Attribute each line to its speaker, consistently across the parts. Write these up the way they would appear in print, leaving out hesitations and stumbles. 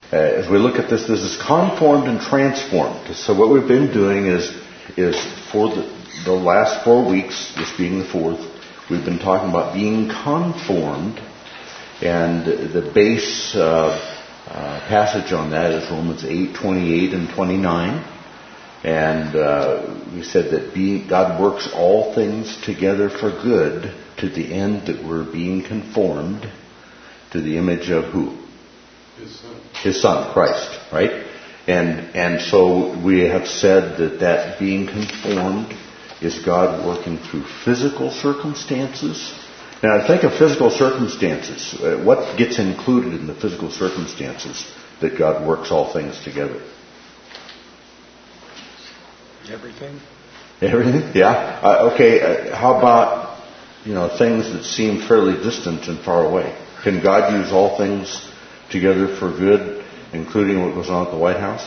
Speaker 1: As we look at this is conformed and transformed. So what we've been doing is for the last 4 weeks, this being the fourth, we've been talking about being conformed, and the base passage on that is Romans 8:28 and 29. And we said that God works all things together for good to the end that we're being conformed to the image of who? His Son, Christ, right? And so we have said that being conformed is God working through physical circumstances. Now, think of physical circumstances. What gets included in the physical circumstances that God works all things together?
Speaker 2: Everything?
Speaker 1: Everything? Yeah. Okay. How about, things that seem fairly distant and far away? Can God use all things together for good, including what goes on at the White House?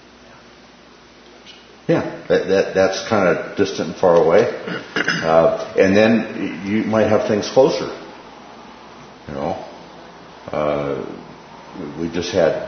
Speaker 1: Yeah, that's kind of distant and far away. And then you might have things closer. We just had,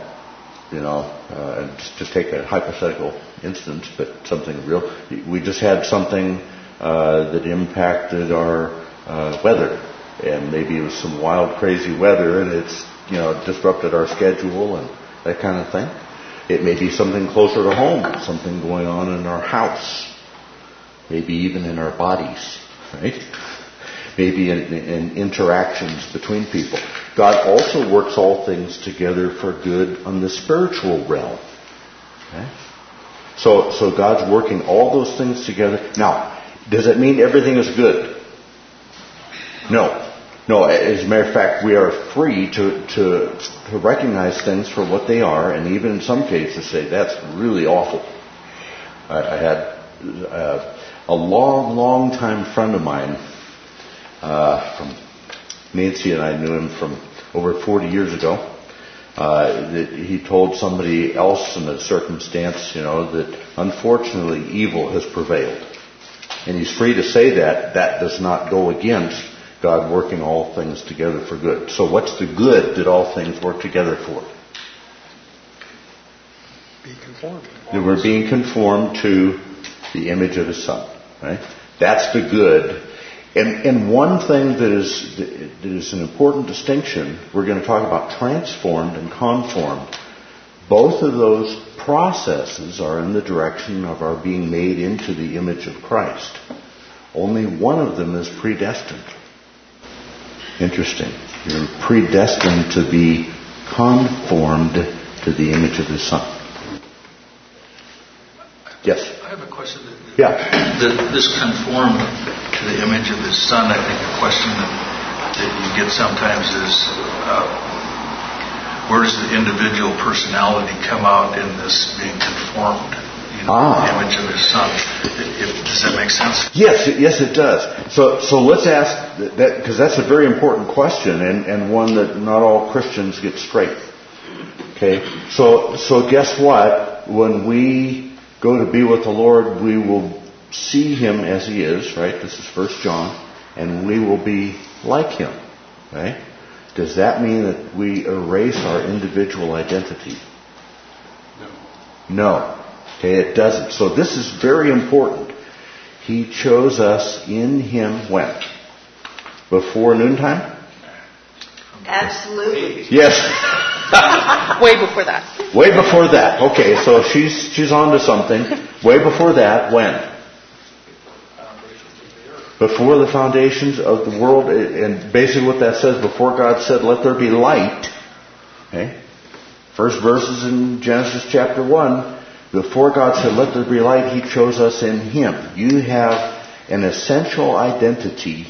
Speaker 1: just take a hypothetical instance, but something real. We just had something that impacted our weather. And maybe it was some wild, crazy weather, and it's, disrupted our schedule and that kind of thing. It may be something closer to home, something going on in our house, maybe even in our bodies, right? Maybe in interactions between people. God also works all things together for good on the spiritual realm. Okay? So God's working all those things together. Now, does it mean everything is good? No. No, as a matter of fact, we are free to recognize things for what they are, and even in some cases say, that's really awful. I had a long time friend of mine, from Nancy and I knew him from over 40 years ago, that he told somebody else in a circumstance, that unfortunately evil has prevailed. And he's free to say that does not go against God working all things together for good. So what's the good that all things work together for?
Speaker 2: Be conformed.
Speaker 1: That we're being conformed to the image of His Son. Right? That's the good. And one thing that is an important distinction, we're going to talk about transformed and conformed. Both of those processes are in the direction of our being made into the image of Christ. Only one of them is predestined. Interesting. You're predestined to be conformed to the image of His Son. Yes?
Speaker 3: I have a question.
Speaker 1: This
Speaker 3: conformed to the image of His Son, I think a question that you get sometimes is, where does the individual personality come out in this being conformed? The image of His Son. Does that make sense?
Speaker 1: Yes, it does. So let's ask that, because that's a very important question and one that not all Christians get straight. Okay, so guess what? When we go to be with the Lord, we will see Him as He is. Right? This is 1 John, and we will be like Him. Right? Does that mean that we erase our individual identity? No. Okay, it doesn't. So this is very important. He chose us in Him when? Before noontime?
Speaker 4: Absolutely.
Speaker 1: Yes.
Speaker 5: Way before that.
Speaker 1: Way before that. Okay, so she's on to something. Way before that, when? Before the foundations of the world. And basically what that says, before God said, let there be light. Okay. First verses in Genesis chapter 1. Before God said, let there be light, He chose us in Him. You have an essential identity.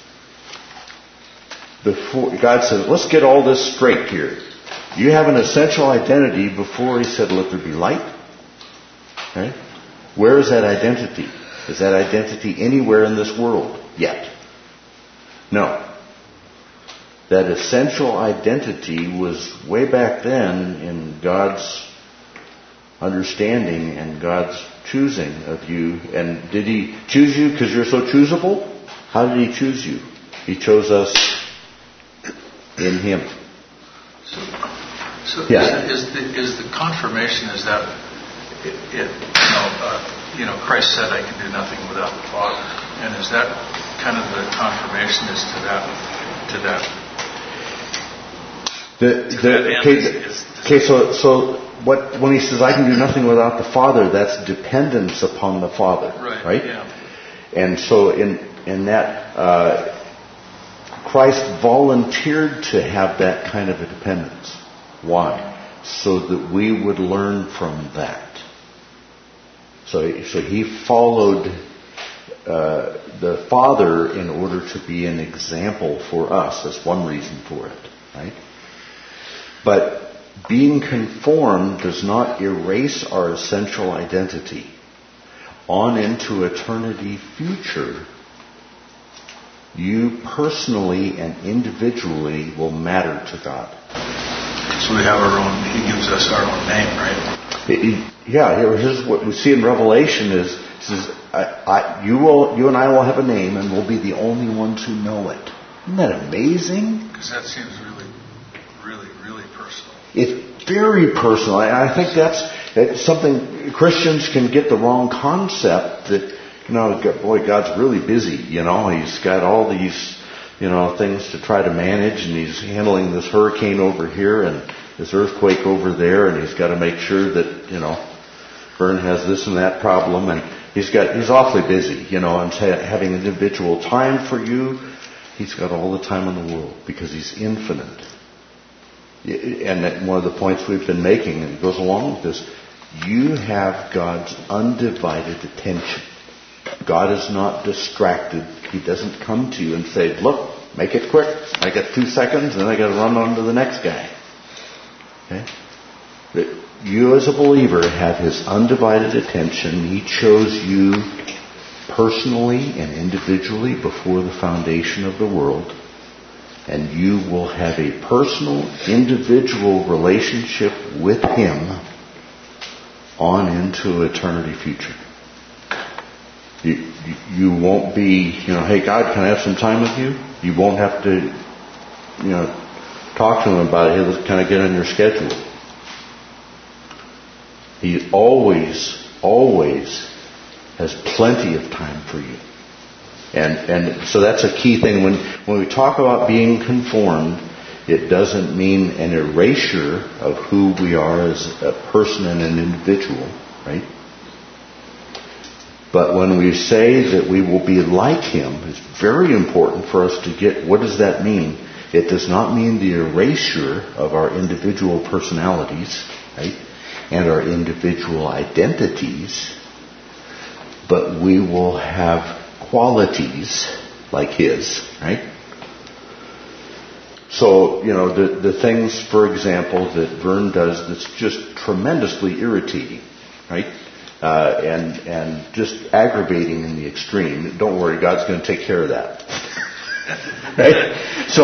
Speaker 1: Before God said, let's get all this straight here. You have an essential identity before He said, let there be light. Okay? Where is that identity? Is that identity anywhere in this world yet? No. That essential identity was way back then in God's understanding and God's choosing of you. And did He choose you because you're so choosable? How did He choose you? He chose us in Him.
Speaker 3: So
Speaker 1: Yeah.
Speaker 3: is the confirmation, is that Christ said, "I can do nothing without the Father," and is that kind of the confirmation as to that?
Speaker 1: So when he says, "I can do nothing without the Father," that's dependence upon the Father, right?
Speaker 3: Yeah.
Speaker 1: And so in that, Christ volunteered to have that kind of a dependence. Why? So that we would learn from that. So he followed the Father in order to be an example for us. That's one reason for it, right? But being conformed does not erase our essential identity. On into eternity future, you personally and individually will matter to God.
Speaker 3: So we have our own, he gives us our own name, right?
Speaker 1: Here's what we see in Revelation is, it says, you and I will have a name and we'll be the only ones who know it. Isn't that amazing?
Speaker 3: Because that seems really, really, really personal.
Speaker 1: It's very personal. I think that's something Christians can get the wrong concept that, God's really busy. He's got all these, things to try to manage, and he's handling this hurricane over here and this earthquake over there, and he's got to make sure that, Vern has this and that problem, and he's awfully busy, and having individual time for you. He's got all the time in the world because he's infinite. And that one of the points we've been making, and it goes along with this, you have God's undivided attention. God is not distracted. He doesn't come to you and say, "Look, make it quick. I got 2 seconds, and I got to run on to the next guy." Okay? But you as a believer have His undivided attention. He chose you personally and individually before the foundation of the world. And you will have a personal, individual relationship with Him on into eternity future. You won't be, "Hey God, can I have some time with you?" You won't have to, talk to Him about it. Hey, can I get on your schedule? He always has plenty of time for you. And so that's a key thing. When we talk about being conformed, it doesn't mean an erasure of who we are as a person and an individual, right? But when we say that we will be like Him, it's very important for us to get, what does that mean? It does not mean the erasure of our individual personalities, right? And our individual identities, but we will have qualities like His, right? So, the things, for example, that Vern does that's just tremendously irritating, right? And just aggravating in the extreme. Don't worry, God's going to take care of that. Right?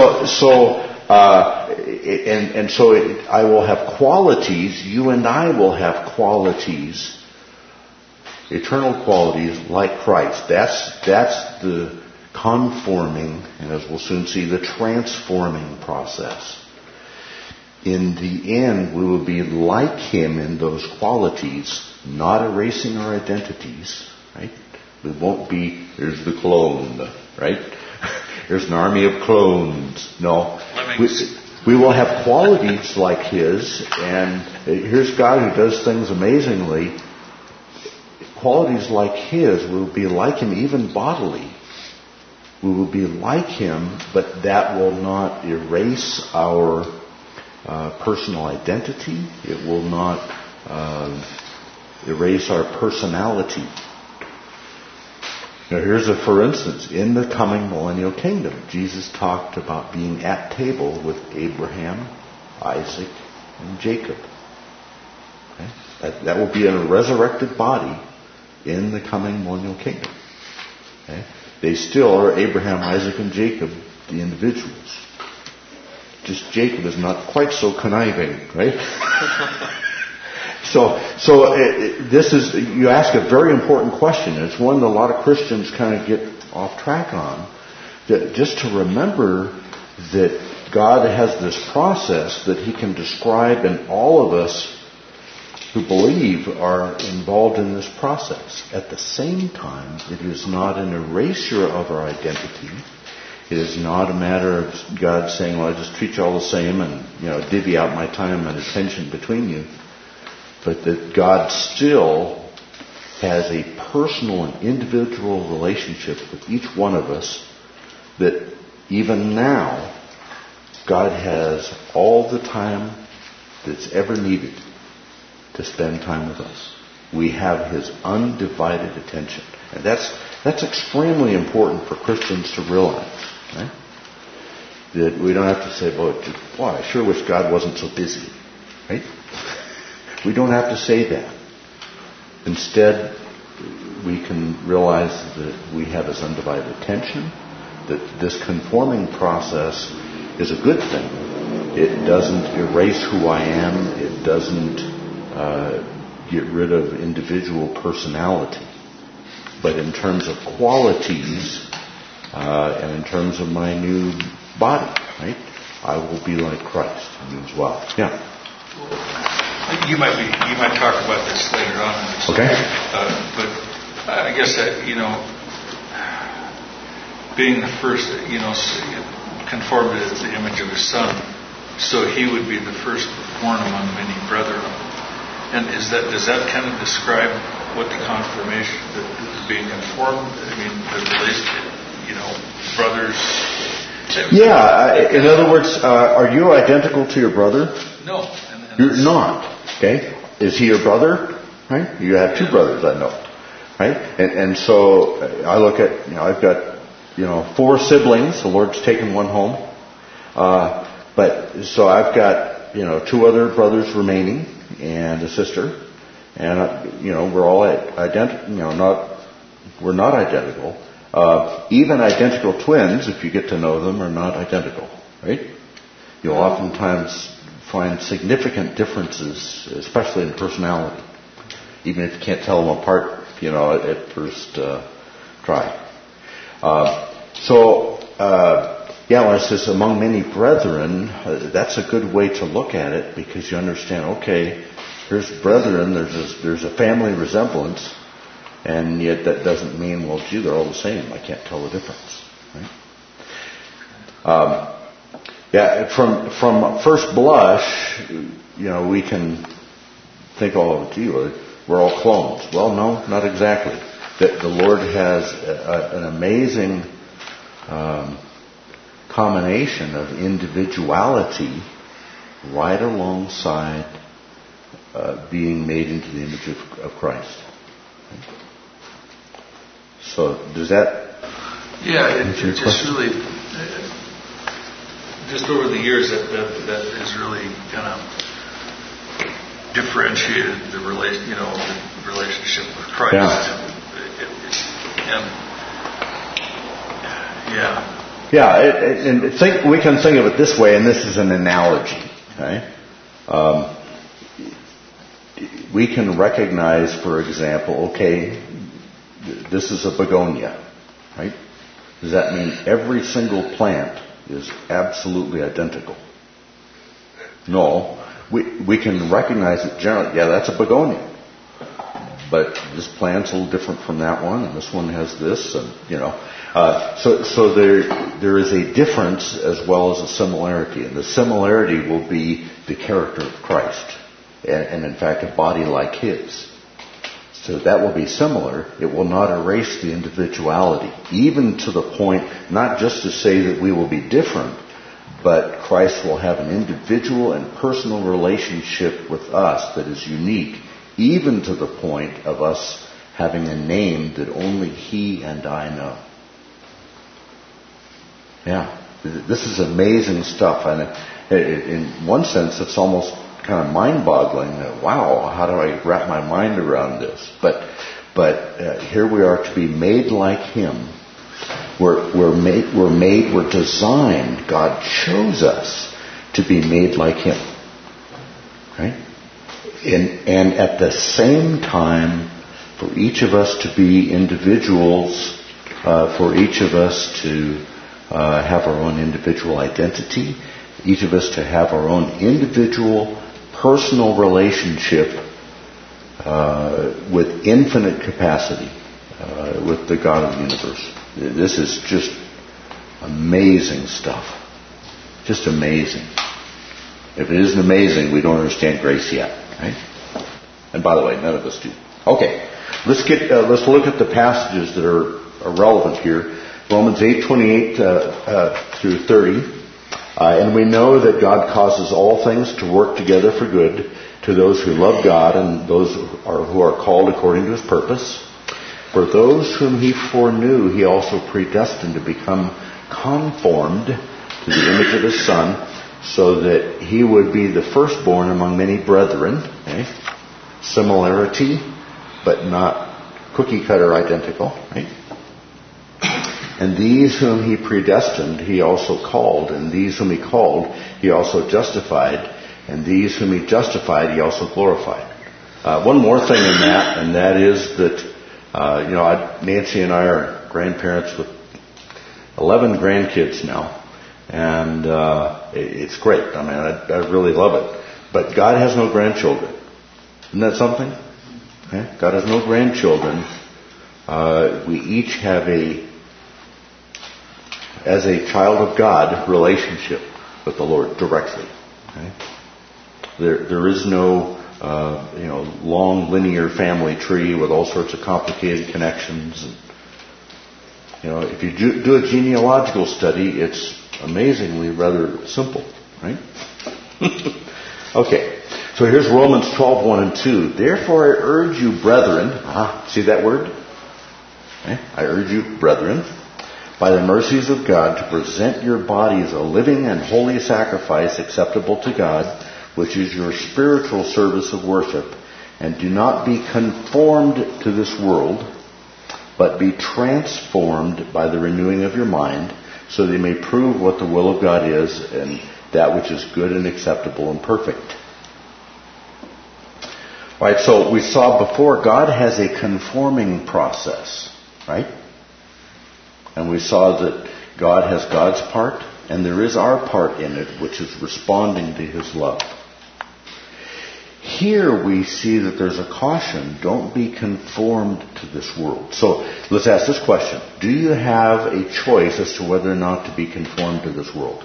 Speaker 1: I will have qualities, you and I will have qualities, eternal qualities like Christ. That's the conforming, and as we'll soon see, the transforming process. In the end, we will be like Him in those qualities, not erasing our identities, right? We won't be, here's the clone, right? Here's an army of clones. No. We will have qualities like His, and here's God who does things amazingly. Qualities like His, we will be like Him even bodily. We will be like Him, but that will not erase our personal identity. It will not erase our personality. Now here's for instance, in the coming millennial kingdom, Jesus talked about being at table with Abraham, Isaac, and Jacob. Okay? That will be in a resurrected body in the coming millennial kingdom. Okay? They still are Abraham, Isaac, and Jacob, the individuals. Just Jacob is not quite so conniving, right? So this is, you ask a very important question. It's one that a lot of Christians kind of get off track on. That just to remember that God has this process that He can describe, and all of us who believe are involved in this process. At the same time, it is not an erasure of our identity. It is not a matter of God saying, well, I just treat you all the same and, divvy out my time and attention between you. But that God still has a personal and individual relationship with each one of us, that even now, God has all the time that's ever needed to spend time with us. We have His undivided attention. And that's extremely important for Christians to realize. Right? That we don't have to say, boy, I sure wish God wasn't so busy. Right? We don't have to say that. Instead, we can realize that we have His undivided attention, that this conforming process is a good thing. It doesn't erase who I am. It doesn't get rid of individual personality. But in terms of qualities, and in terms of my new body, right, I will be like Christ as well. Yeah.
Speaker 3: You might talk about this later on.
Speaker 1: Okay.
Speaker 3: But I guess that, being the first, conformed to the image of His Son, so He would be the first born among many brethren. And does that kind of describe what the confirmation, the being conformed? I mean, the relationship, brothers.
Speaker 1: Yeah. In other words, are you identical to your brother?
Speaker 3: No.
Speaker 1: You're not. Okay. Is he your brother? Right. You have two brothers, I know. Right. And so I look at, I've got 4 siblings. The Lord's taken one home. But so I've got 2 other brothers remaining and a sister, and we're all identical. We're not identical. Even identical twins, if you get to know them, are not identical. Right? You'll oftentimes find significant differences, especially in personality, even if you can't tell them apart, at first try. When it says among many brethren, that's a good way to look at it, because you understand, okay, here's brethren, there's a family resemblance, and yet that doesn't mean, well, gee, they're all the same. I can't tell the difference. Right? From first blush, we can think, oh, gee, we're all clones. Well, no, not exactly. The Lord has an amazing combination of individuality right alongside being made into the image of Christ. So does that?
Speaker 3: Yeah, it just really, just over the years, that has really kind of differentiated the relationship with Christ.
Speaker 1: And we can think of it this way, and this is an analogy. Okay? We can recognize, for example, okay, this is a begonia, right? Does that mean every single plant is absolutely identical? No. We can recognize it generally. Yeah, that's a begonia. But this plant's a little different from that one, and this one has this, and so there is a difference as well as a similarity, and the similarity will be the character of Christ, and in fact a body like His. So that will be similar. It will not erase the individuality, even to the point not just to say that we will be different, but Christ will have an individual and personal relationship with us that is unique, even to the point of us having a name that only He and I know. Yeah, this is amazing stuff. And in one sense, it's almost kind of mind-boggling. Wow, how do I wrap my mind around this? But here we are to be made like Him. We're designed. God chose us to be made like Him. Right? And at the same time, for each of us to be individuals, for each of us to have our own individual identity, each of us to have our own individual, personal relationship with infinite capacity with the God of the universe. This is just amazing stuff. Just amazing. If it isn't amazing, we don't understand grace yet, right? And by the way, none of us do. Okay, let's look at the passages that are relevant here. Romans 8:28 through 30. And we know that God causes all things to work together for good to those who love God and those who are called according to His purpose. For those whom He foreknew, He also predestined to become conformed to the image of His Son, so that He would be the firstborn among many brethren. Okay? Similarity, but not cookie-cutter identical. Right? And these whom He predestined, He also called. And these whom He called, He also justified. And these whom He justified, He also glorified. One more thing in that, and that is that, Nancy and I are grandparents with 11 grandkids now. And it's great. I mean, I really love it. But God has no grandchildren. Isn't that something? Okay? God has no grandchildren. We each have as a child of God, relationship with the Lord directly. Okay? There is no long linear family tree with all sorts of complicated connections. And, if you do a genealogical study, it's amazingly rather simple, right? Okay, so here's Romans 12:1 and 2. Therefore I urge you, brethren, see that word? Okay. I urge you, brethren, by the mercies of God, to present your bodies a living and holy sacrifice acceptable to God, which is your spiritual service of worship. And do not be conformed to this world, but be transformed by the renewing of your mind, so that you may prove what the will of God is, and that which is good and acceptable and perfect. Right, so we saw before, God has a conforming process, right? And we saw that God has God's part, and there is our part in it, which is responding to His love. Here we see that there's a caution, don't be conformed to this world. So let's ask this question. Do you have a choice as to whether or not to be conformed to this world?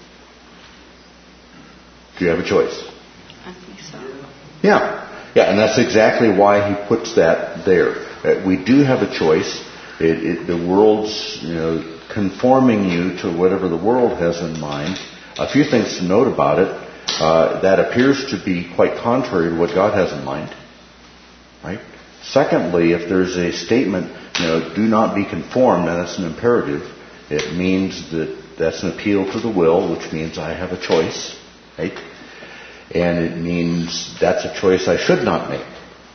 Speaker 1: Do you have a choice?
Speaker 5: I think so.
Speaker 1: Yeah, and that's exactly why He puts that there. We do have a choice. The world's conforming you to whatever the world has in mind. A few things to note about it. That appears to be quite contrary to what God has in mind. Right? Secondly, if there's a statement, do not be conformed, and that's an imperative, it means that's an appeal to the will, which means I have a choice. Right? And it means that's a choice I should not make.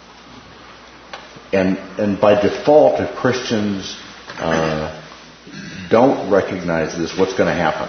Speaker 1: And by default, if Christians don't recognize this, what's going to happen?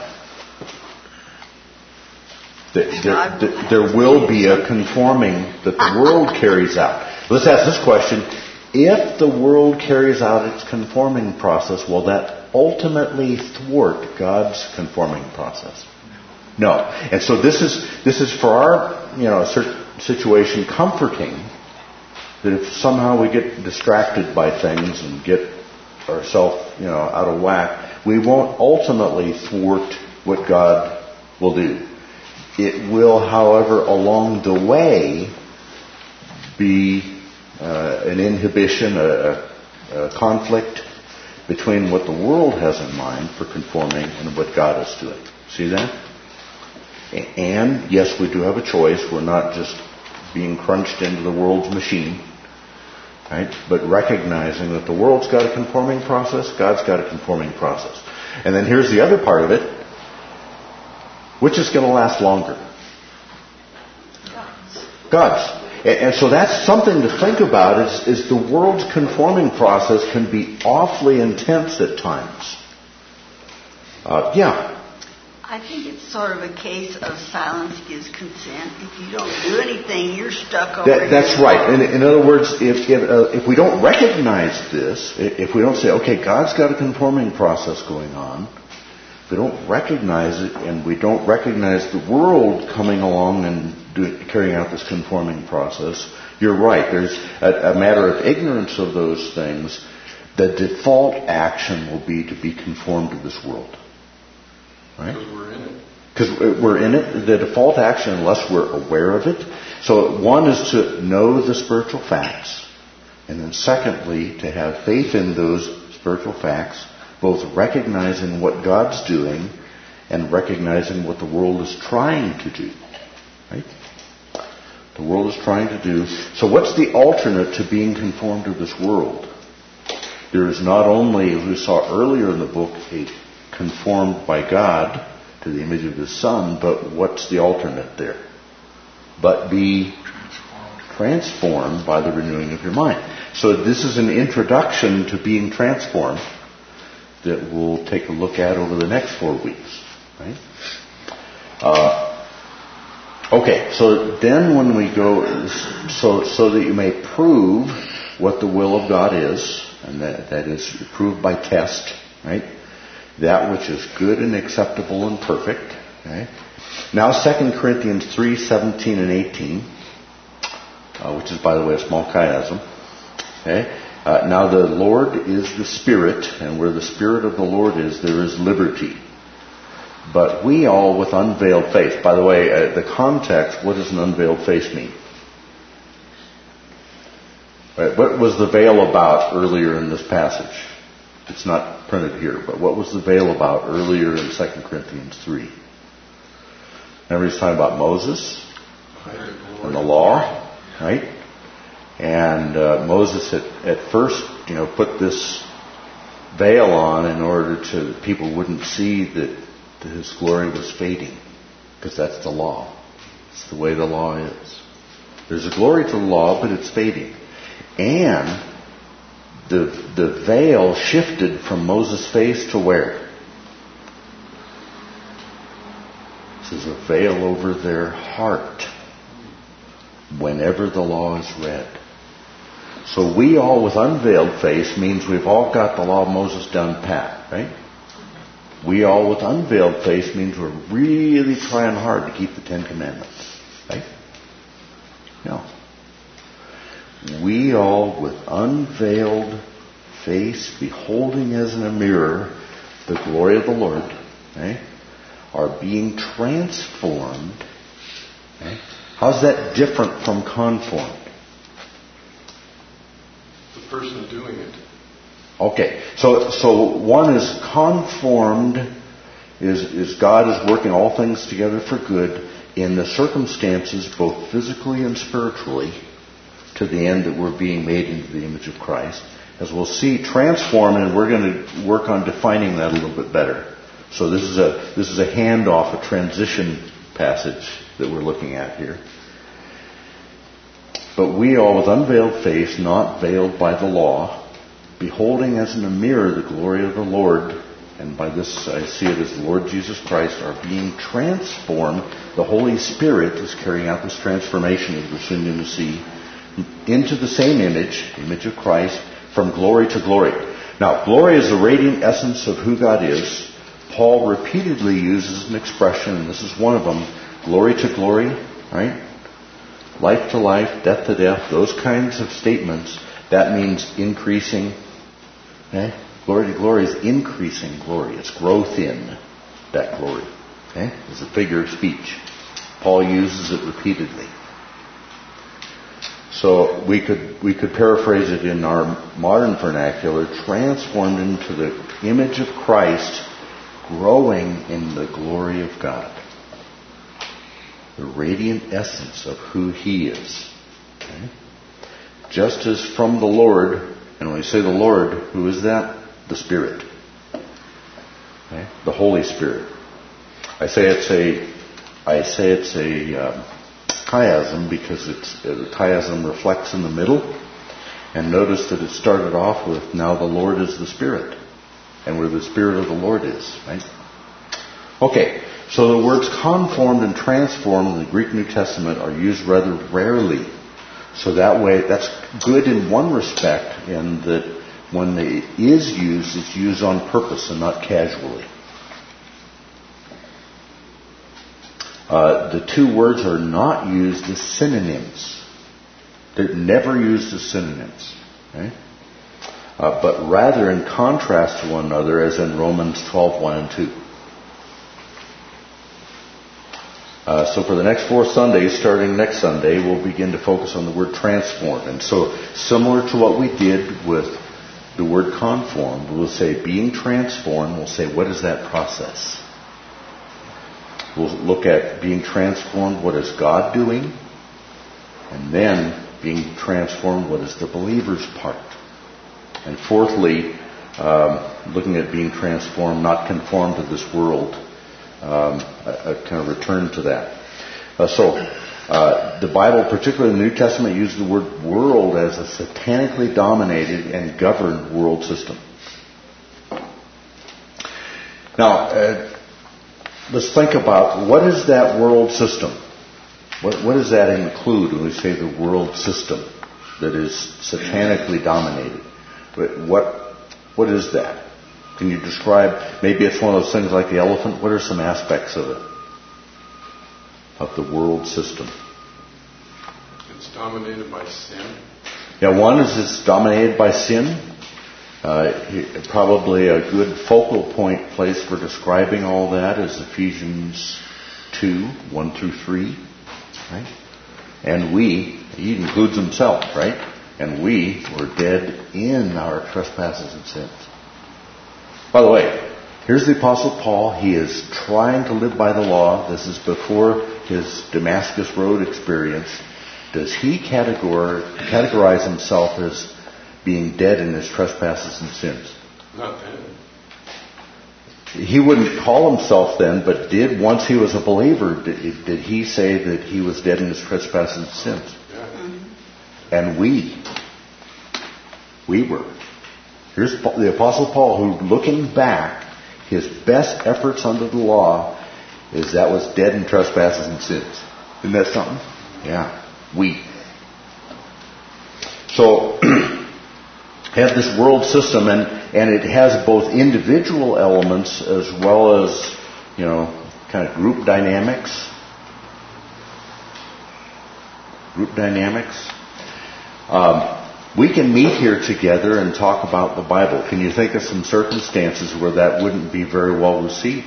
Speaker 1: There will be a conforming that the world carries out. Let's ask this question. If the world carries out its conforming process, will that ultimately thwart God's conforming process? No. And so this is for our situation comforting, that if somehow we get distracted by things and get ourselves out of whack, we won't ultimately thwart what God will do. It will, however, along the way be an inhibition, a conflict between what the world has in mind for conforming and what God is doing. See that? And yes, we do have a choice. We're not just being crunched into the world's machine, right? But recognizing that the world's got a conforming process, God's got a conforming process. And then here's the other part of it. Which is going to last longer? God's. And so that's something to think about, is the world's conforming process can be awfully intense at times.
Speaker 4: I think it's sort of a case of silence gives consent. If you don't do anything, you're stuck over here.
Speaker 1: That's right. In other words, if we don't recognize this, if we don't say, okay, God's got a conforming process going on, we don't recognize it, and we don't recognize the world coming along and carrying out this conforming process. You're right. There's a matter of ignorance of those things. The default action will be to be conformed to this world. Right?
Speaker 2: Because we're in it.
Speaker 1: Because we're in it. The default action, unless we're aware of it. So one is to know the spiritual facts. And then secondly, to have faith in those spiritual facts, both recognizing what God's doing and recognizing what the world is trying to do. Right? The world is trying to do. So what's the alternate to being conformed to this world? There is not only, as we saw earlier in the book, a conformed by God to the image of His Son, but what's the alternate there? But be transformed by the renewing of your mind. So this is an introduction to being transformed that we'll take a look at over the next 4 weeks. Right? Okay, so then when we go, so that you may prove what the will of God is, and that is proved by test, right? That which is good and acceptable and perfect. Okay? Now 2 Corinthians 3:17 and 18, which is, by the way, a small chiasm. Okay? Now the Lord is the Spirit, and where the Spirit of the Lord is, there is liberty. But we all with unveiled face. By the way, the context, what does an unveiled face mean? Right, what was the veil about earlier in this passage? It's not printed here, but what was the veil about earlier in 2 Corinthians 3? Remember he's talking about Moses and the law, right? And Moses at first, put this veil on in order to people wouldn't see that his glory was fading, because that's the law. It's the way the law is. There's a glory to the law, but it's fading. And the veil shifted from Moses' face to where? This is a veil over their heart whenever the law is read. So we all with unveiled face means we've all got the law of Moses down pat, right? We all with unveiled face means we're really trying hard to keep the Ten Commandments, right? No. We all with unveiled face, beholding as in a mirror the glory of the Lord, right, are being transformed. Right? How's that different from conformed?
Speaker 2: The person doing it.
Speaker 1: Okay, so one is conformed, is God is working all things together for good in the circumstances, both physically and spiritually, to the end that we're being made into the image of Christ. As we'll see, transform, and we're going to work on defining that a little bit better. So this is a handoff, a transition passage that we're looking at here. But we all with unveiled face, not veiled by the law, beholding as in a mirror the glory of the Lord, and by this I see it as the Lord Jesus Christ, are being transformed. The Holy Spirit is carrying out this transformation, as we're soon going to see, into the same image of Christ, from glory to glory. Now, glory is the radiant essence of who God is. Paul repeatedly uses an expression, and this is one of them, glory to glory, right? Life to life, death to death, those kinds of statements. That means increasing. Okay? Glory to glory is increasing glory. It's growth in that glory. Okay? It's a figure of speech. Paul uses it repeatedly. So we could paraphrase it in our modern vernacular, transformed into the image of Christ, growing in the glory of God. The radiant essence of who He is. Okay? Just as from the Lord, and when we say the Lord, who is that? The Spirit. Okay? The Holy Spirit. I say it's a chiasm because the chiasm reflects in the middle. And notice that it started off with, now the Lord is the Spirit. And where the Spirit of the Lord is, right? Okay, so the words conformed and transformed in the Greek New Testament are used rather rarely. So that way, that's good in one respect, in that when it is used, it's used on purpose and not casually. The two words are not used as synonyms. They're never used as synonyms. Okay? But rather in contrast to one another, as in Romans 12:1 and 2. So for the next 4 Sundays, starting next Sunday, we'll begin to focus on the word transform. And so similar to what we did with the word conformed, we'll say being transformed. We'll say, what is that process? We'll look at being transformed, what is God doing? And then being transformed, what is the believer's part? And fourthly, looking at being transformed, not conformed to this world, a kind of return to that. The Bible, particularly the New Testament, uses the word world as a satanically dominated and governed world system. Now, let's think about what is that world system? What does that include when we say the world system that is satanically dominated? What is that? Can you describe, maybe it's one of those things like the elephant, what are some aspects of it? Of the world system?
Speaker 2: It's dominated by sin.
Speaker 1: Yeah, one is it's dominated by sin. Probably a good focal point place for describing all that is Ephesians 2:1 through 3. Right? And he includes himself, right? And we were dead in our trespasses and sins. By the way, here's the Apostle Paul. He is trying to live by the law. This is before his Damascus Road experience. Does he categorize himself as being dead in his trespasses and sins?
Speaker 2: Not then.
Speaker 1: He wouldn't call himself then, but did once he was a believer, did he say that he was dead in his trespasses and sins?
Speaker 2: Yeah.
Speaker 1: And we were. Here's the Apostle Paul, who, looking back, his best efforts under the law is that was dead in trespasses and sins. Isn't that something? Yeah. We. So, have this world system, and it has both individual elements as well as, kind of group dynamics. We can meet here together and talk about the Bible. Can you think of some circumstances where that wouldn't be very well received?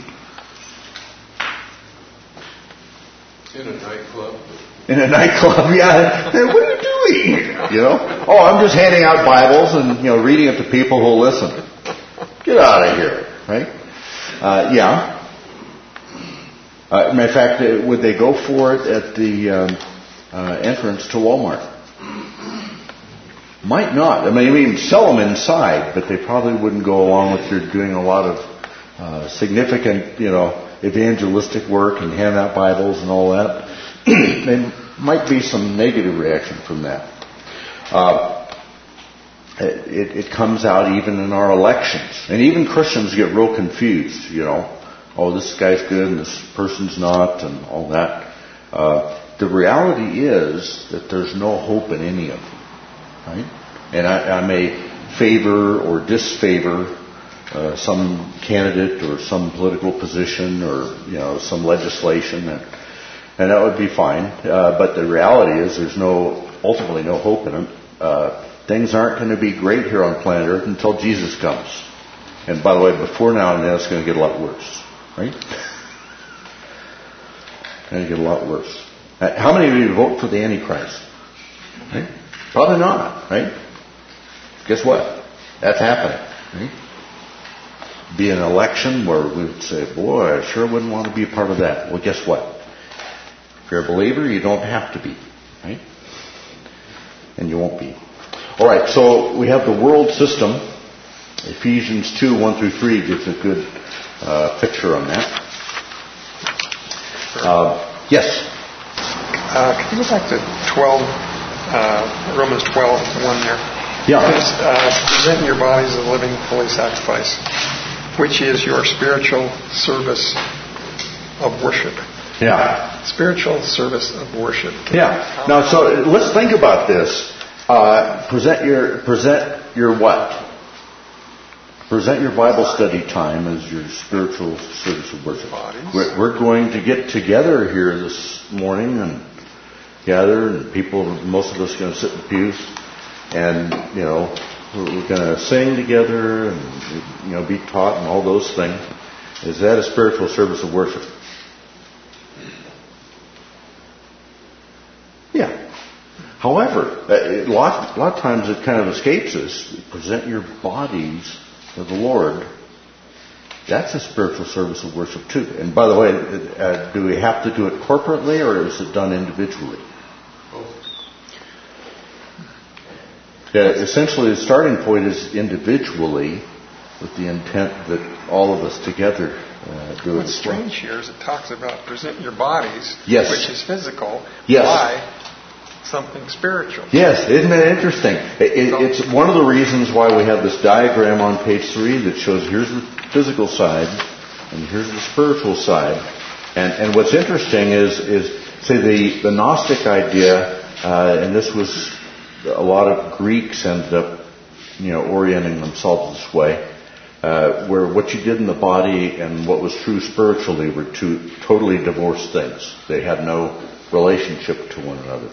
Speaker 2: In a nightclub.
Speaker 1: In a nightclub, yeah. Hey, what are you doing here? Oh, I'm just handing out Bibles and, reading it to people who'll listen. Get out of here, right? Yeah. Matter of fact, would they go for it at the entrance to Walmart? Might not. I mean, sell them inside, but they probably wouldn't go along with your doing a lot of significant, evangelistic work and hand out Bibles and all that. There might be some negative reaction from that. It comes out even in our elections. And even Christians get real confused, Oh, this guy's good and this person's not and all that. The reality is that there's no hope in any of them. Right? And I may favor or disfavor some candidate or some political position or some legislation, and that would be fine. But the reality is there's ultimately no hope in them. Things aren't going to be great here on planet Earth until Jesus comes. And by the way, before now and then it's going to get a lot worse, right? Going to get a lot worse. How many of you vote for the Antichrist? Right? Probably not, right? Guess what? That's happening. Right? Be an election where we would say, boy, I sure wouldn't want to be a part of that. Well, guess what? If you're a believer, you don't have to be. Right? And you won't be. All right, so we have the world system. Ephesians 2:1 through 3 gives a good picture on that. Yes?
Speaker 6: Can you go back to Romans 12:1 there?
Speaker 1: Yeah.
Speaker 6: Present your bodies as a living, holy sacrifice, which is your spiritual service of worship.
Speaker 1: Yeah.
Speaker 6: Spiritual service of worship.
Speaker 1: Yeah. Now, so let's think about this. Present your what? present your Bible study time as your spiritual service of worship.
Speaker 6: Bodies.
Speaker 1: We're going to get together here this morning and gather, and most of us are going to sit in the pews, and we're going to sing together and be taught and all those things. Is that a spiritual service of worship? Yeah. However, a lot of times it kind of escapes us. Present your bodies to the Lord. That's a spiritual service of worship too. And by the way, do we have to do it corporately, or is it done individually? Essentially, the starting point is individually, with the intent that all of us together do it.
Speaker 6: What's strange here is it talks about present your bodies,
Speaker 1: yes,
Speaker 6: which is physical,
Speaker 1: yes,
Speaker 6: by something spiritual.
Speaker 1: Yes, isn't that interesting? It's one of the reasons why we have this diagram on page 3 that shows here's the physical side and here's the spiritual side. And what's interesting is say the Gnostic idea, and this was a lot of Greeks ended up orienting themselves this way, where what you did in the body and what was true spiritually were two totally divorced things. They had no relationship to one another.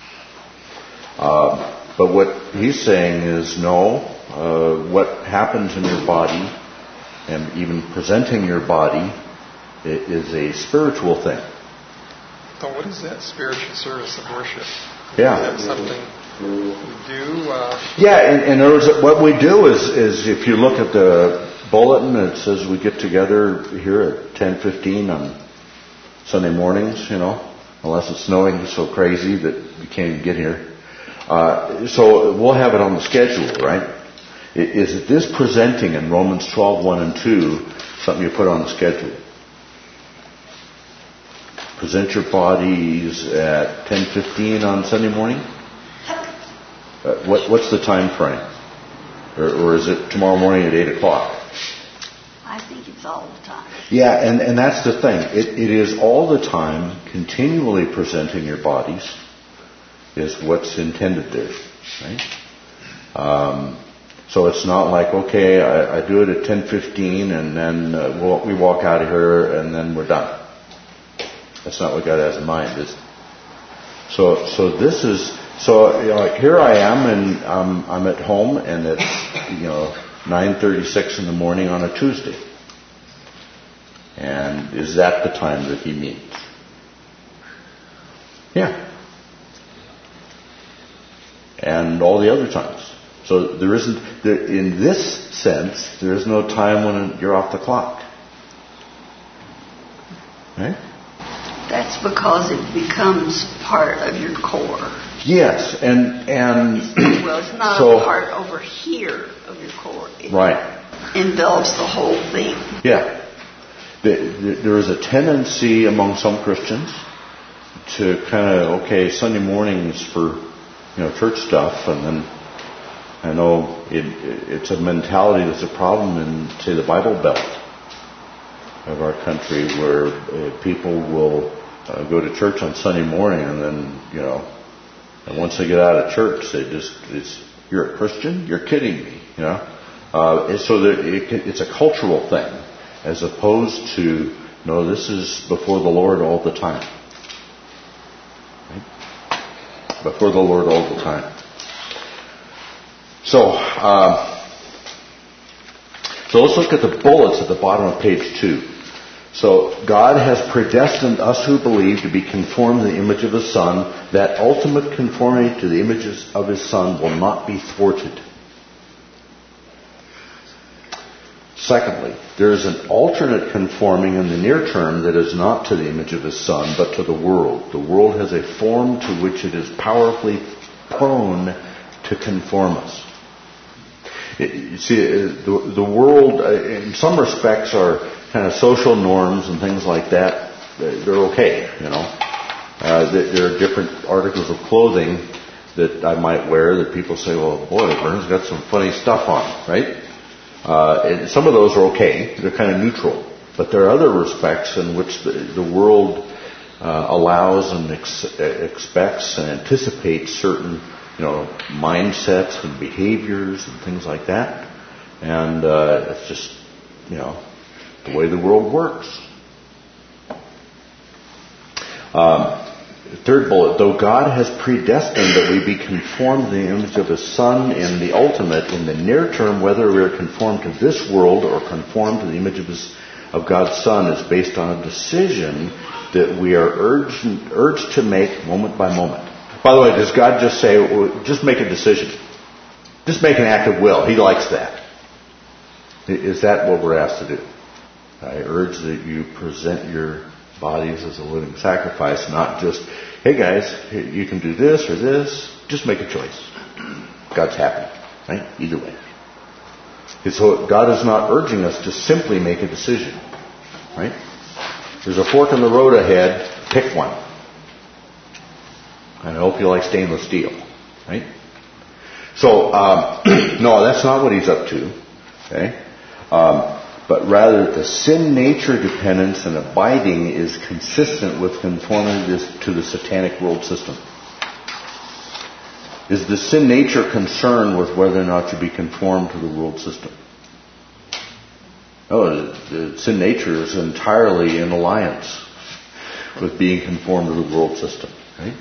Speaker 1: But what he's saying is no, what happens in your body and even presenting your body is a spiritual thing.
Speaker 6: So what is that spiritual service of worship?
Speaker 1: Yeah.
Speaker 6: Is that something we do?
Speaker 1: Yeah, in other words, what we do is if you look at the bulletin, it says we get together here at 10:15 on Sunday mornings, unless it's snowing so crazy that you can't even get here. So we'll have it on the schedule, right? Is this presenting in Romans 12:1 and 2 something you put on the schedule? Present your bodies at 10:15 on Sunday morning? What's the time frame? Or is it tomorrow morning at 8 o'clock?
Speaker 4: I think it's all the time.
Speaker 1: Yeah, and that's the thing. It is all the time, continually presenting your bodies is what's intended there, right? So it's not like, okay, I do it at 10:15 and then we walk out of here and then we're done. That's not what God has in mind, is it? So this is, here I am and I'm at home and it's, 9:36 in the morning on a Tuesday. And is that the time that he meets? Yeah. And all the other times. So in this sense, there is no time when you're off the clock. Right?
Speaker 4: That's because it becomes part of your core.
Speaker 1: Yes, and
Speaker 4: it's not a part over here of your core. It
Speaker 1: right.
Speaker 4: envelops the whole thing.
Speaker 1: Yeah. There is a tendency among some Christians to kind of, Sunday mornings for church stuff, and then I know it's a mentality that's a problem in, say, the Bible Belt of our country, where people will go to church on Sunday morning, and then and once they get out of church, they you're a Christian? You're kidding me, So it's a cultural thing, as opposed to no, this is before the Lord all the time. Before the Lord all the time. So let's look at the bullets at the bottom of page 2. So God has predestined us who believe to be conformed to the image of His Son. That ultimate conformity to the images of His Son will not be thwarted. Secondly, there is an alternate conforming in the near term that is not to the image of His Son, but to the world. The world has a form to which it is powerfully prone to conform us. You see, the world, in some respects, are kind of social norms and things like that. They're okay, There are different articles of clothing that I might wear that people say, well, boy, Vern's got some funny stuff on, right? And some of those are okay. They're kind of neutral. But there are other respects in which the world allows and expects and anticipates certain, mindsets and behaviors and things like that. And it's just, the way the world works. Third bullet, though God has predestined that we be conformed to the image of His Son in the ultimate, in the near term, whether we are conformed to this world or conformed to the image of God's Son is based on a decision that we are urged to make moment by moment. By the way, does God just say, just make a decision? Just make an act of will. He likes that. Is that what we're asked to do? I urge that you present your bodies as a living sacrifice, not just, hey guys, you can do this or this. Just make a choice. God's happy, right? Either way. And so God is not urging us to simply make a decision, right? There's a fork in the road ahead. Pick one. And I hope you like stainless steel, right? So, no, that's not what He's up to, okay? But rather the sin nature dependence and abiding is consistent with conforming to the satanic world system. Is the sin nature concerned with whether or not you be conformed to the world system? No, the sin nature is entirely in alliance with being conformed to the world system. Right?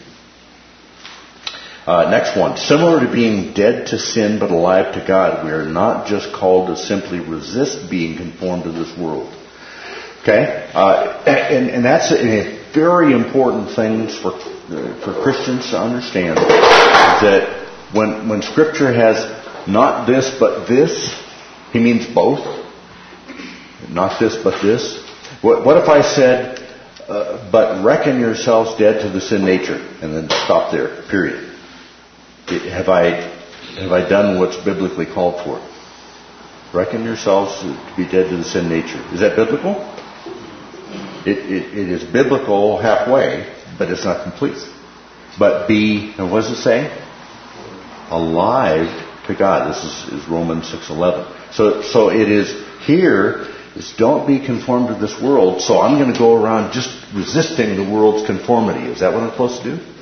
Speaker 1: Next one. Similar to being dead to sin but alive to God, we are not just called to simply resist being conformed to this world. Okay? And that's a very important thing for Christians to understand, that when Scripture has not this but this, He means both. Not this but this. What if I said, but reckon yourselves dead to the sin nature, and then stop there, period? Have I done what's biblically called for? Reckon yourselves to be dead to the sin nature. Is that biblical? It is biblical halfway, but it's not complete. But and what does it say? Alive to God. This is Romans 6:11. So it is here is don't be conformed to this world, so I'm going to go around just resisting the world's conformity. Is that what I'm supposed to do?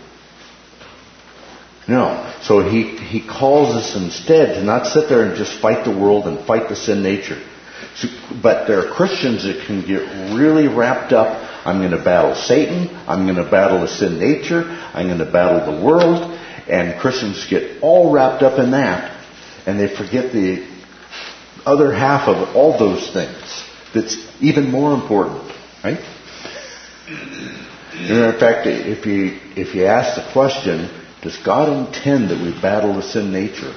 Speaker 1: No. So he calls us instead to not sit there and just fight the world and fight the sin nature. So, but there are Christians that can get really wrapped up. I'm going to battle Satan. I'm going to battle the sin nature. I'm going to battle the world. And Christians get all wrapped up in that. And they forget the other half of all those things that's even more important. Right? And in fact, if you ask the question, does God intend that we battle the sin nature?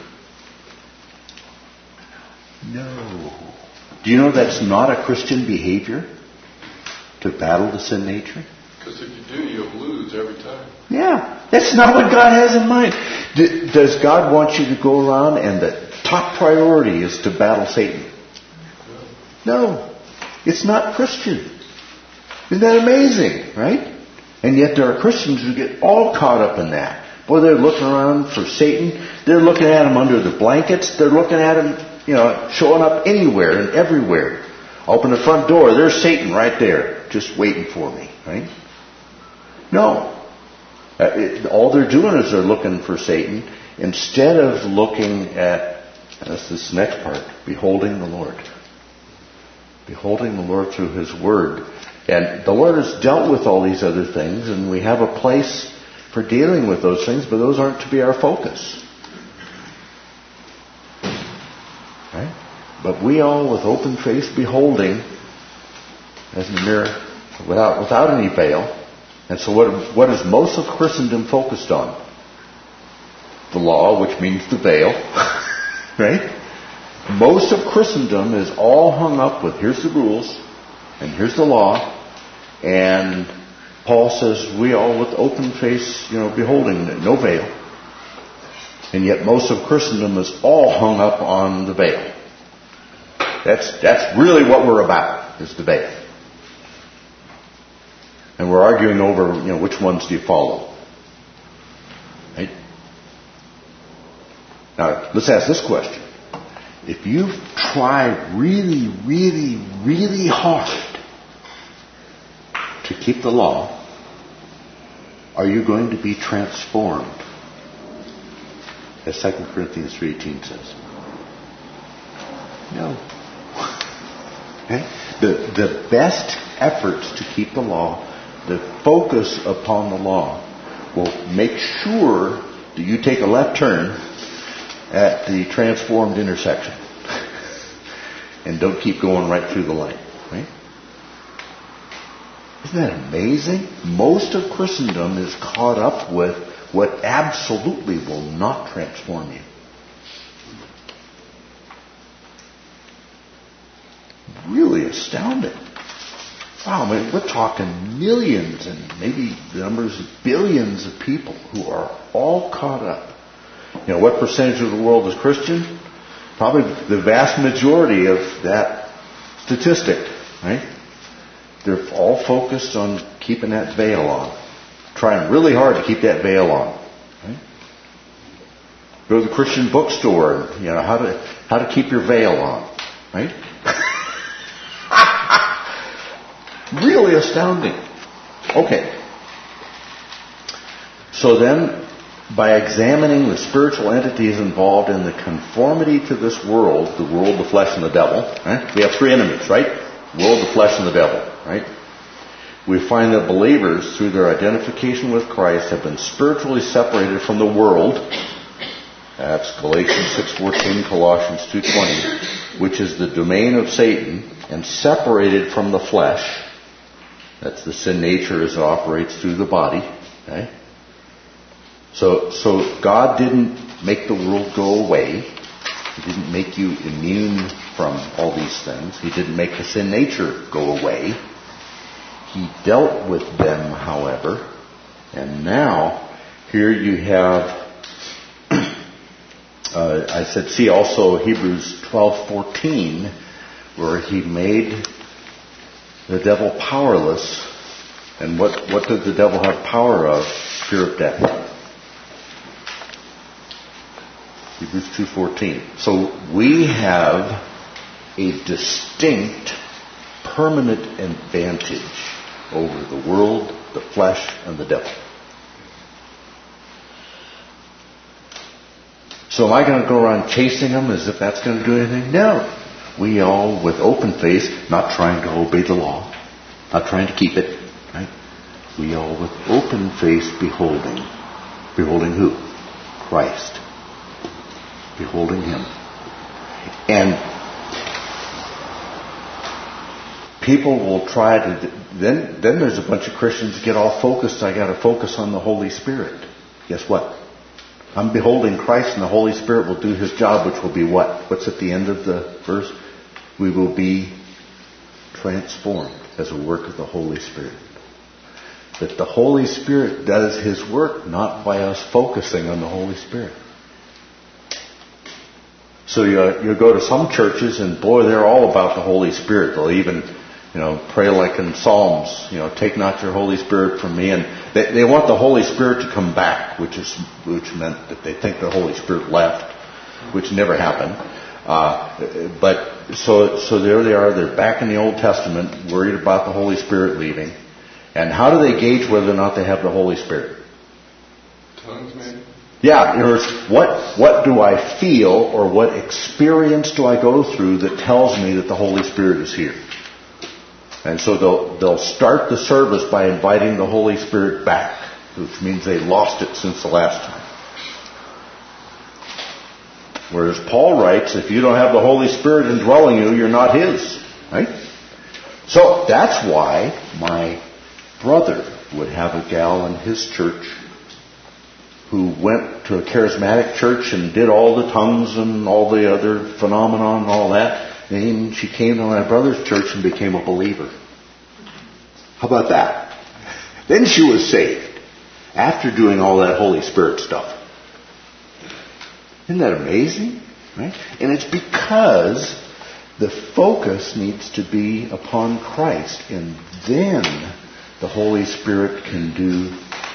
Speaker 1: No. Do you know that's not a Christian behavior? To battle the sin nature?
Speaker 2: Because if you do, you'll lose every time.
Speaker 1: Yeah. That's not what God has in mind. Does God want you to go around and the top priority is to battle Satan? No. It's not Christian. Isn't that amazing, right? And yet there are Christians who get all caught up in that. Boy, they're looking around for Satan. They're looking at him under the blankets. They're looking at him, showing up anywhere and everywhere. Open the front door. There's Satan right there, just waiting for me, right? No. All they're doing is they're looking for Satan instead of looking at, that's this next part, beholding the Lord. Beholding the Lord through His Word. And the Lord has dealt with all these other things, and we have a place for dealing with those things, but those aren't to be our focus. Right? But we all, with open face, beholding, as in a mirror, without any veil. And so what is most of Christendom focused on? The law, which means the veil. Right? Most of Christendom is all hung up with, here's the rules, and here's the law, and Paul says we all with open face, beholding, no veil. And yet most of Christendom is all hung up on the veil. That's really what we're about, is the veil. And we're arguing over, which ones do you follow? Right? Now, let's ask this question. If you've tried really, really, really hard to keep the law, are you going to be transformed? As 2 Corinthians 3:18 says. No. Okay? The best efforts to keep the law, the focus upon the law, will make sure that you take a left turn at the transformed intersection and don't keep going right through the light. Right? Isn't that amazing? Most of Christendom is caught up with what absolutely will not transform you. Really astounding. Wow, I mean, we're talking millions and maybe the numbers of billions of people who are all caught up. You know, what percentage of the world is Christian? Probably the vast majority of that statistic, right? They're all focused on keeping that veil on. Trying really hard to keep that veil on. Right? Go to the Christian bookstore and, you know, how to keep your veil on. Right? Really astounding. Okay. So then, by examining the spiritual entities involved in the conformity to this world, the world, the flesh, and the devil, right? We have three enemies, right? The world, the flesh, and the devil, right? We find that believers, through their identification with Christ, have been spiritually separated from the world. That's Galatians 6:14, Colossians 2:20, which is the domain of Satan, and separated from the flesh. That's the sin nature as it operates through the body. Okay? So God didn't make the world go away. He didn't make you immune from all these things. He didn't make the sin nature go away. He dealt with them, however. And now, here you have, I said, see also Hebrews 12:14, where he made the devil powerless. And what did the devil have power of? Fear of death. Hebrews 2:14. So we have a distinct, permanent advantage over the world, the flesh, and the devil. So am I going to go around chasing them as if that's going to do anything? No. We all, with open face, not trying to obey the law, not trying to keep it, right? We all, with open face, beholding who? Christ. Beholding Him. And people will try to, then there's a bunch of Christians get all focused, I got to focus on the Holy Spirit. Guess what? I'm beholding Christ, and the Holy Spirit will do His job, which will be what? What's at the end of the verse? We will be transformed as a work of the Holy Spirit. That the Holy Spirit does His work, not by us focusing on the Holy Spirit. So you go to some churches, and boy, they're all about the Holy Spirit. They'll even, pray like in Psalms, take not your Holy Spirit from me. And they want the Holy Spirit to come back, which meant that they think the Holy Spirit left, which never happened. But so there they are. They're back in the Old Testament, worried about the Holy Spirit leaving. And how do they gauge whether or not they have the Holy Spirit?
Speaker 2: Tongues, maybe?
Speaker 1: Yeah, what do I feel, or what experience do I go through that tells me that the Holy Spirit is here? And so they'll start the service by inviting the Holy Spirit back, which means they lost it since the last time. Whereas Paul writes, if you don't have the Holy Spirit indwelling you, you're not His. Right? So that's why my brother would have a gal in his church who went to a charismatic church and did all the tongues and all the other phenomenon and all that. And she came to my brother's church and became a believer. How about that? Then she was saved after doing all that Holy Spirit stuff. Isn't that amazing? Right? And it's because the focus needs to be upon Christ, and then the Holy Spirit can do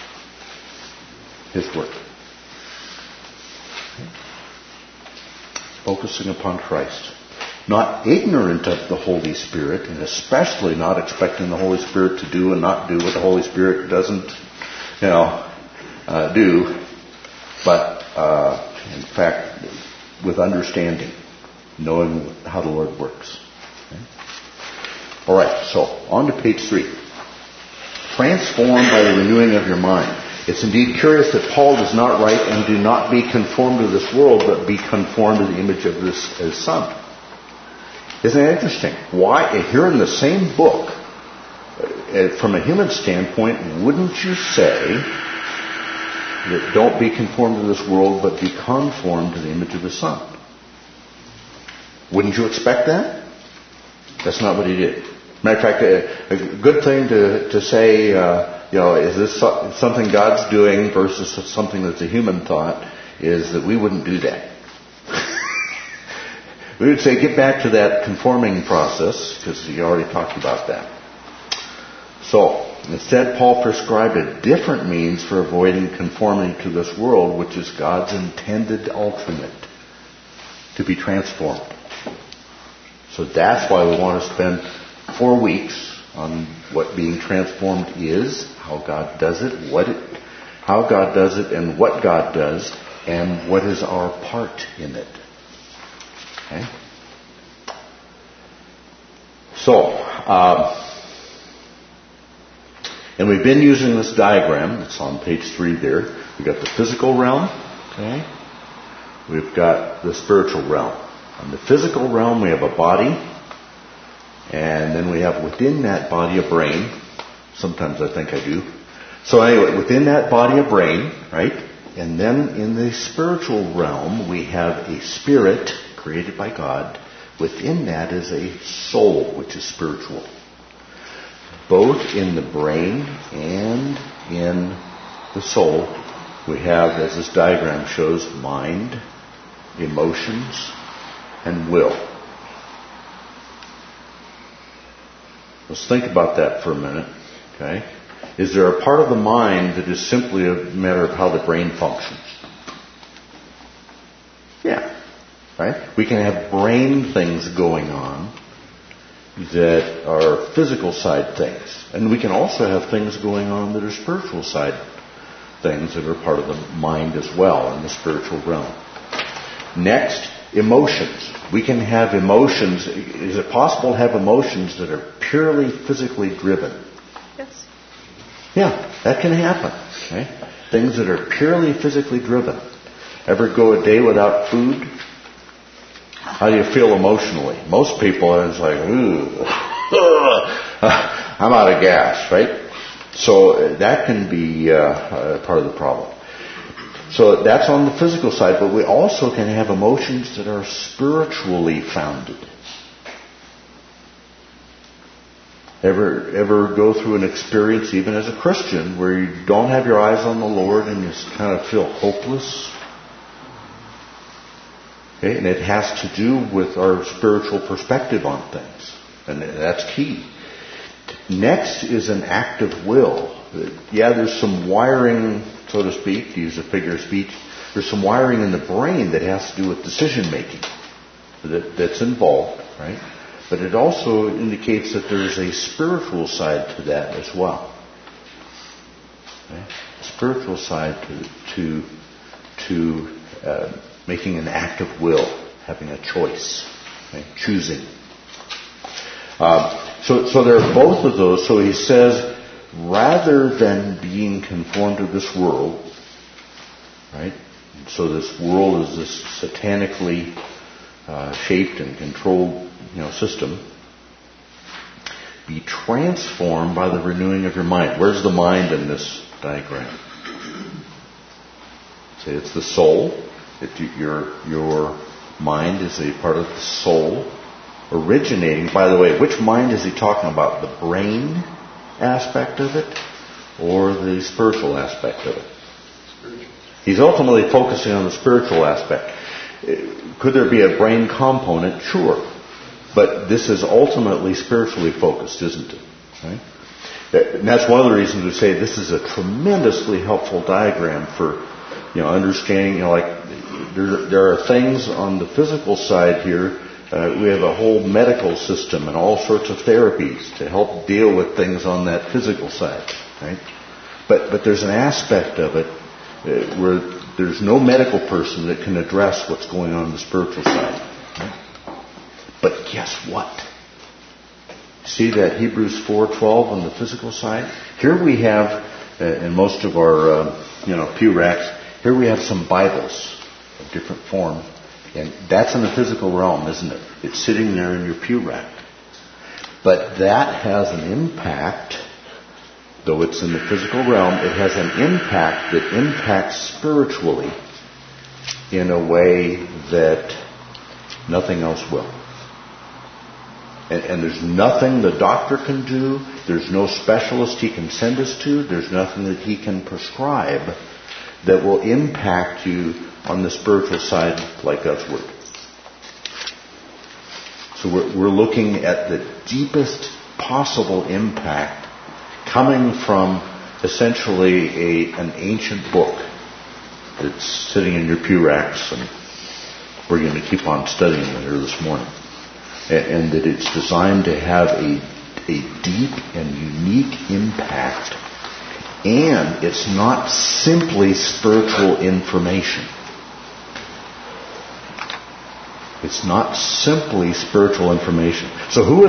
Speaker 1: His work. Okay? Focusing upon Christ. Not ignorant of the Holy Spirit, and especially not expecting the Holy Spirit to do and not do what the Holy Spirit doesn't, do. But, in fact, with understanding. knowing how the Lord works. Okay? All right, so on to page 3. Transformed by the renewing of your mind. It's indeed curious that Paul does not write, and do not be conformed to this world, but be conformed to the image of his Son. Isn't that interesting? Why, here in the same book, from a human standpoint, wouldn't you say that don't be conformed to this world, but be conformed to the image of his Son? Wouldn't you expect that? That's not what he did. Matter of fact, a good thing to say, is this something God's doing versus something that's a human thought, is that we wouldn't do that. We would say get back to that conforming process, because you already talked about that. So, instead, Paul prescribed a different means for avoiding conformity to this world, which is God's intended alternate, to be transformed. So that's why we want to spend 4 weeks on what being transformed is, how God does it, how God does it, and what God does, and what is our part in it. Okay? So, and we've been using this diagram. It's on page 3 there. We've got the physical realm. Okay? We've got the spiritual realm. In the physical realm, we have a body. And then we have within that body a brain. Sometimes I think I do. So anyway, within that body a brain, right? And then in the spiritual realm, we have a spirit created by God. Within that is a soul, which is spiritual. Both in the brain and in the soul, we have, as this diagram shows, mind, emotions, and will. Let's think about that for a minute. Okay? Is there a part of the mind that is simply a matter of how the brain functions? Yeah. Right? We can have brain things going on that are physical side things. And we can also have things going on that are spiritual side things that are part of the mind as well in the spiritual realm. Next, emotions. We can have emotions. Is it possible to have emotions that are purely physically driven?
Speaker 5: Yes.
Speaker 1: Yeah, that can happen. Okay? Things that are purely physically driven. Ever go a day without food? How do you feel emotionally? Most people are just like, ooh, I'm out of gas, right? So that can be part of the problem. So that's on the physical side, but we also can have emotions that are spiritually founded. Ever go through an experience, even as a Christian, where you don't have your eyes on the Lord and you just kind of feel hopeless? Okay, and it has to do with our spiritual perspective on things. And that's key. Next is an active will. Yeah, there's some wiring, so to speak, to use a figure of speech. There's some wiring in the brain that has to do with decision making that's involved, right? But it also indicates that there's a spiritual side to that as well. Okay? A spiritual side to making an active will, having a choice, okay? Choosing. So there are both of those. So he says, rather than being conformed to this world, right? So this world is this satanically shaped and controlled, system. Be transformed by the renewing of your mind. Where's the mind in this diagram? Say it's the soul. Your mind is a part of the soul, originating. By the way, which mind is he talking about? The brain aspect of it, or the spiritual aspect of it? Spiritual. He's ultimately focusing on the spiritual aspect. Could there be a brain component? Sure. But this is ultimately spiritually focused, isn't it? Right? And that's one of the reasons we say this is a tremendously helpful diagram for, understanding, like there are things on the physical side here. We have a whole medical system and all sorts of therapies to help deal with things on that physical side, right? But there's an aspect of it where there's no medical person that can address what's going on the spiritual side. Right? guess what? See that Hebrews 4:12 on the physical side? Here we have, in most of our pew racks, here we have some Bibles of different form. And that's in the physical realm, isn't it? It's sitting there in your pew rack. But that has an impact, though it's in the physical realm, it has an impact that impacts spiritually in a way that nothing else will. And there's nothing the doctor can do, there's no specialist he can send us to, there's nothing that he can prescribe that will impact you on the spiritual side like God's Word. So we're looking at the deepest possible impact coming from essentially an ancient book that's sitting in your pew racks, and we're going to keep on studying it here this morning. And that it's designed to have a deep and unique impact. And it's not simply spiritual information. It's not simply spiritual information. So who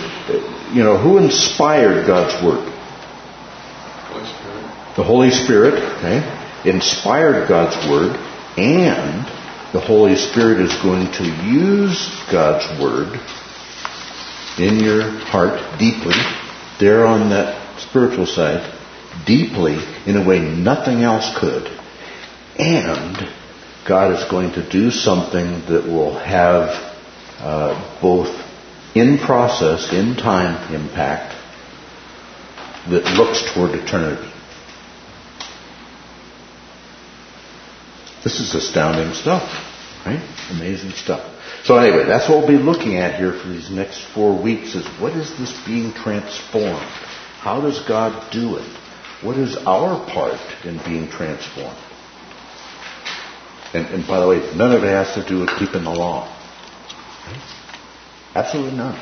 Speaker 1: inspired God's Word?
Speaker 2: Holy Spirit.
Speaker 1: The Holy Spirit, okay, inspired God's Word, and the Holy Spirit is going to use God's Word in your heart deeply, there on that spiritual side, deeply in a way nothing else could. And God is going to do something that will have both in process, in time impact that looks toward eternity. This is astounding stuff, right? Amazing stuff. So anyway, that's what we'll be looking at here for these next 4 weeks is what is this being transformed? How does God do it? What is our part in being transformed? And by the way, none of it has to do with keeping the law. Right? Absolutely none.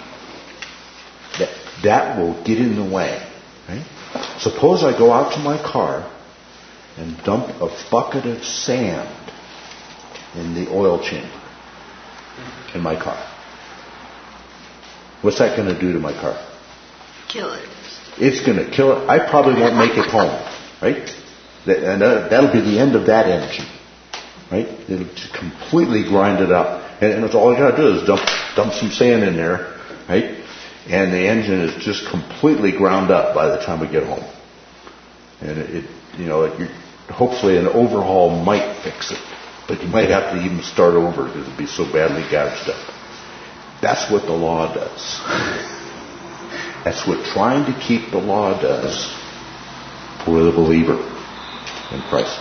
Speaker 1: That will get in the way. Right? Suppose I go out to my car and dump a bucket of sand in the oil chamber in my car. What's that going to do to my car?
Speaker 4: Kill it.
Speaker 1: It's going to kill it. I probably won't make it home. Right? And that'll be the end of that engine. Right? It'll just completely grind it up. And it's all you got to do is dump some sand in there. Right? And the engine is just completely ground up by the time we get home. And hopefully an overhaul might fix it. But you might have to even start over because it'd be so badly gouged up. That's what the law does. That's what trying to keep the law does for the believer in Christ.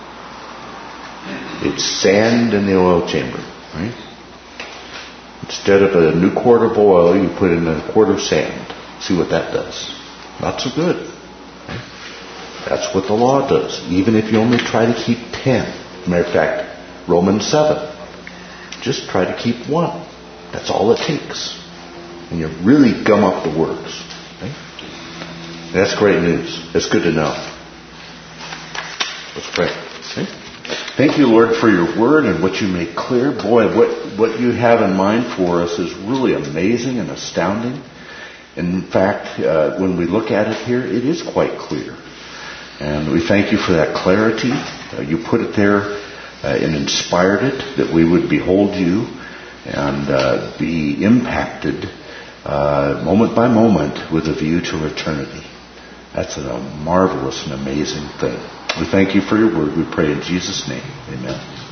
Speaker 1: It's sand in the oil chamber, right? Instead of a new quart of oil, you put in a quart of sand. See what that does. Not so good. Right? That's what the law does. Even if you only try to keep 10. As a matter of fact, Romans 7. Just try to keep 1. That's all it takes. And you really gum up the works. Right? That's great news. That's good to know. Let's pray. Okay? Thank you, Lord, for your word and what you make clear. Boy, what you have in mind for us is really amazing and astounding. In fact, when we look at it here, it is quite clear. And we thank you for that clarity. You put it there and inspired it, that we would behold you and be impacted moment by moment with a view to eternity. That's a marvelous and amazing thing. We thank you for your word. We pray in Jesus' name. Amen.